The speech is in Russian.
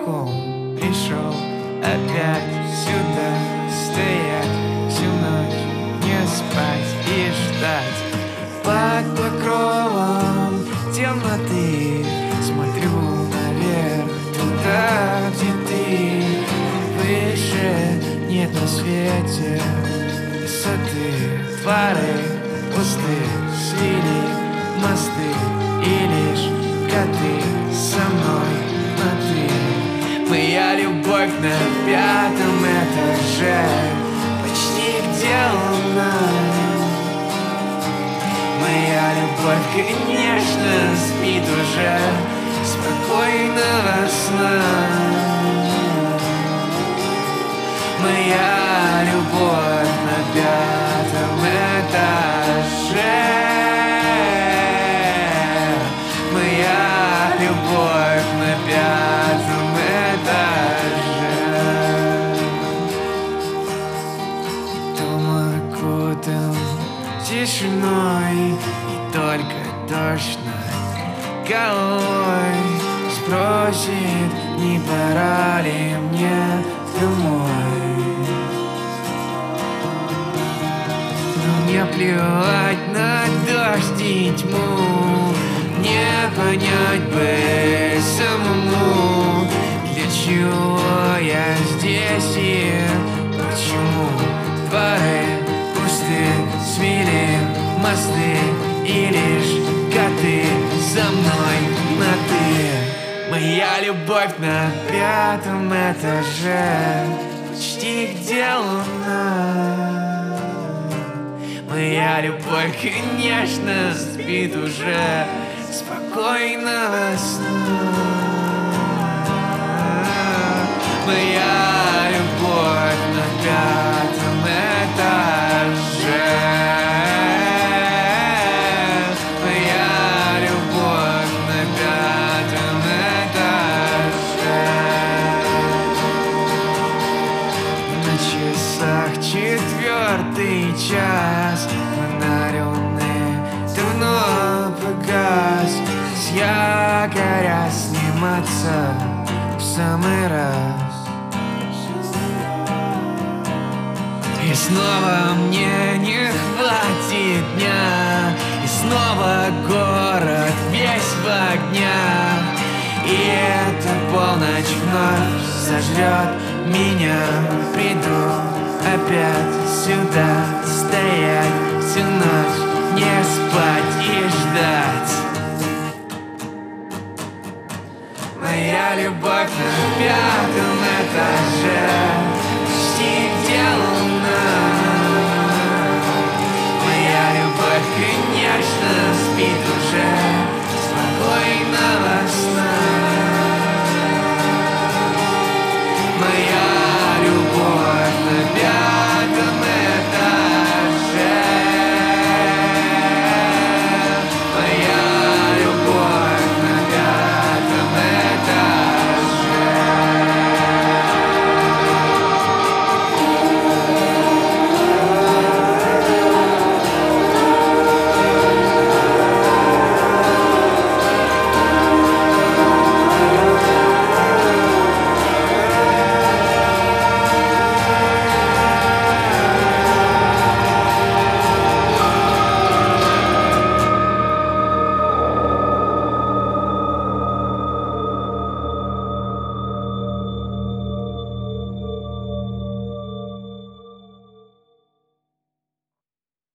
тайком пришел опять сюда, стоять всю ночь, не спать и ждать. Под покровом темноты смотрю наверх, туда, где ты. Выше нет на свете высоты, дворы пусты, свели мосты, и лишь коты со мной на ты. Моя любовь на 5-м этаже, почти где луна. Моя любовь, конечно, спит уже спокойного сна. Моя любовь на 5-м этаже. Моя любовь на 5-м этаже. Дом окутан тишиной, и только дождь над головой спросит, не пора ли мне домой. Но мне плевать на дождь и тьму, не понять бы самому, для чего я здесь и почему. Дворы пусты, свели мосты, и лишь коты за мной на ты. Моя любовь на 5-м этаже, почти где луна. Моя любовь, конечно, спит уже спокойного сна. Моя любовь на 5-м этаже. Моя любовь на 5-м этаже. На часах 4-й час, фонарь луны давно погас. С якоря сниматься в самый раз. И снова мне не хватит дня, и снова город весь в огнях. И эта полночь вновь сожрет меня. Приду опять сюда, стоять всю ночь, не спать и ждать. Моя любовь на 5-м этаже, почти где луна. Моя любовь, конечно, спит